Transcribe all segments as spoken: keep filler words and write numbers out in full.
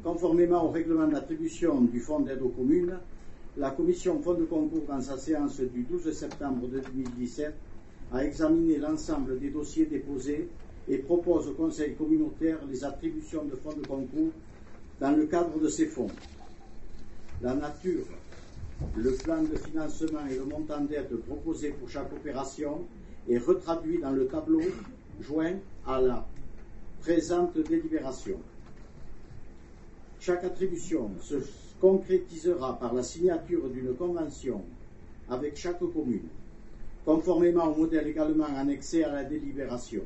conformément au règlement d'attribution du Fonds d'aide aux communes, la Commission Fonds de concours, dans sa séance du douze septembre deux mille dix-sept, a examiné l'ensemble des dossiers déposés et propose au Conseil communautaire les attributions de fonds de concours dans le cadre de ces fonds. La nature, le plan de financement et le montant d'aide proposé pour chaque opération est retraduit dans le tableau joint à la présente délibération. Chaque attribution se concrétisera par la signature d'une convention avec chaque commune, conformément au modèle également annexé à la délibération.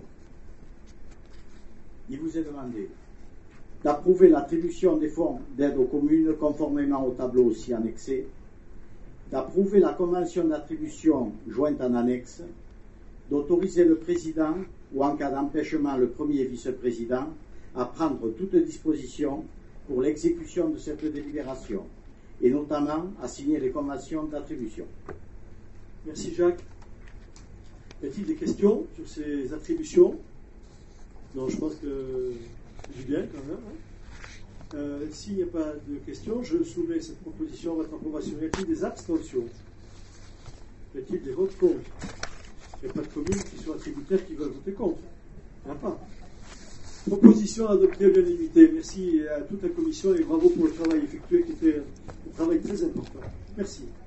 Il vous est demandé d'approuver l'attribution des fonds d'aide aux communes conformément au tableau aussi annexé, d'approuver la convention d'attribution jointe en annexe, d'autoriser le président ou en cas d'empêchement le premier vice-président à prendre toute disposition pour l'exécution de cette délibération et notamment à signer les conventions d'attribution. Merci Jacques. Y a-t-il des questions sur ces attributions? Non, je pense que c'est bien quand même. Hein. Euh, S'il n'y a pas de questions, je soumets cette proposition à votre approbation. Y a-t-il des abstentions? Y a-t-il des votes contre? Il n'y a pas de communes qui sont attributaires qui veulent voter contre. Il n'y en a pas. Proposition adoptée à l'unanimité. Merci à toute la commission et bravo pour le travail effectué qui était un travail très important. Merci.